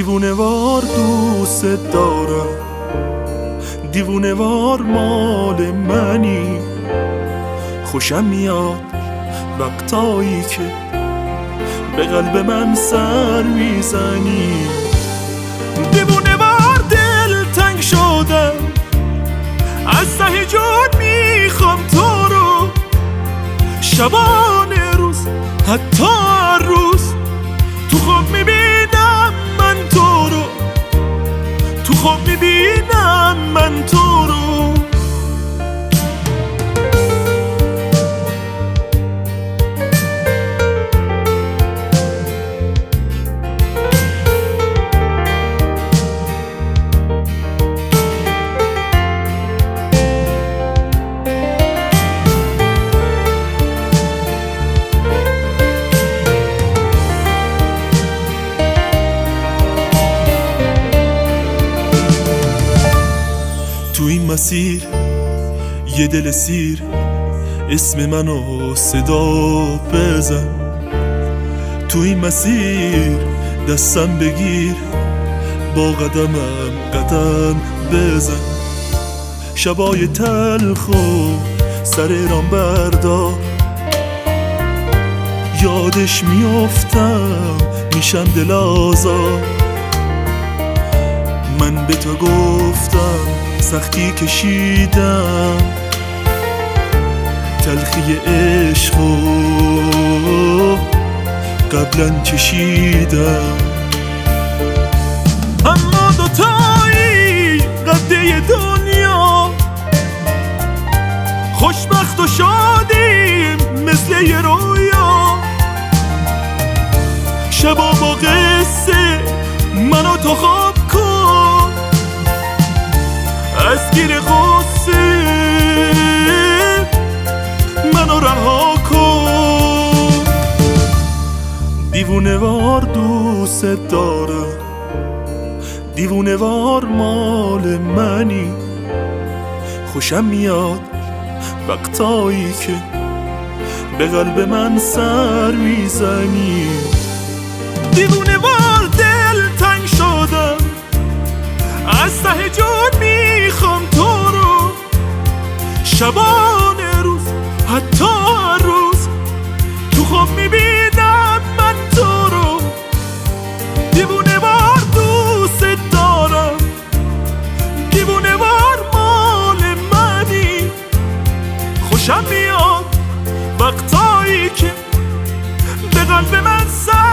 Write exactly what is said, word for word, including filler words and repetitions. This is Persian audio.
دیوونه وار دوست دارم، دیوونه وار مال منی. خوشم میاد وقتایی که به قلب من سر میزنی. دیوونه وار دل تنگ شدم، از ته جان میخوام تو رو. شبانه روز حتی هر روز تو خواب میبینم من تو رو، تو خواب میبینم من تو رو. تو این مسیر یه دل سیر اسم منو صدا بزن. تو این مسیر دستم بگیر، با قدمم قدم بزن. شبای تلخو سر رام بردار، یادش میافتم میشم دل آزار. من به تو گفتم سختی کشیدم، تلخی عشقو قبلا چشیدم. اما دوتایی قده دنیا، خوشبخت و شادیم مثل یه رویا. شبا با قصه منو تو خواب کن، از گیر غصه منو رها کن. دیوونه وار دوست دارم، دیوونه وار مال منی. خوشم میاد وقتایی که به قلب من سر میزنی. دیوونه وار دل تنگ شدم، از ته جان میخوام تو رو. شبانه روز حتی هر روز تو خواب میبینم من تو رو. دیوونه وار دوست دارم، دیوونه وار مال منی. خوشم میاد وقتایی که به قلب من سر